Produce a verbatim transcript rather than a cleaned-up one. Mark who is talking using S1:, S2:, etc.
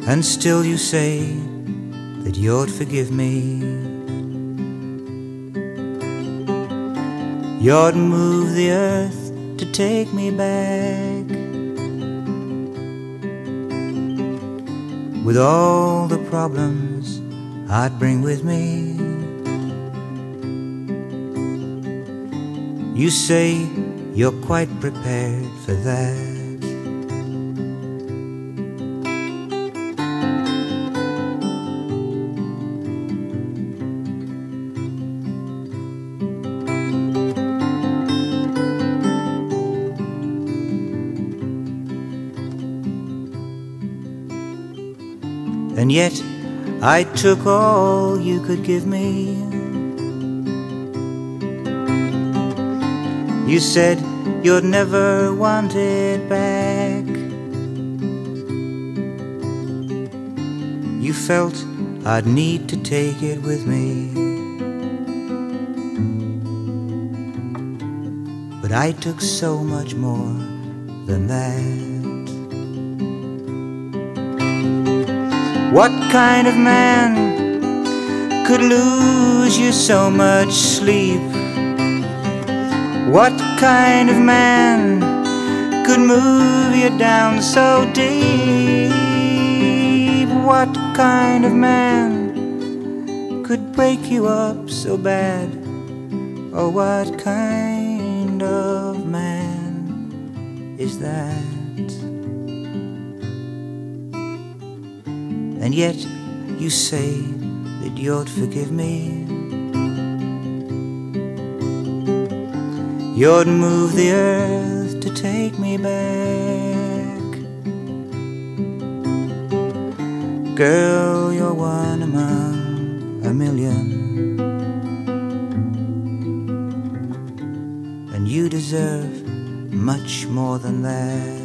S1: and still you say that you'd forgive me. You'd move the earth to take me back, with all the problems I'd bring with me. You say you're quite prepared for that. And yet I took all you could give me. You said you'd never want it back. You felt I'd need to take it with me. But I took so much more than that. What kind of man could lose you so much sleep? What kind of man could move you down so deep? What kind of man could break you up so bad? Oh, what kind of man is that? And yet you say that you'd forgive me. You'd move the earth to take me back. Girl, you're one among a million, and you deserve much more than that.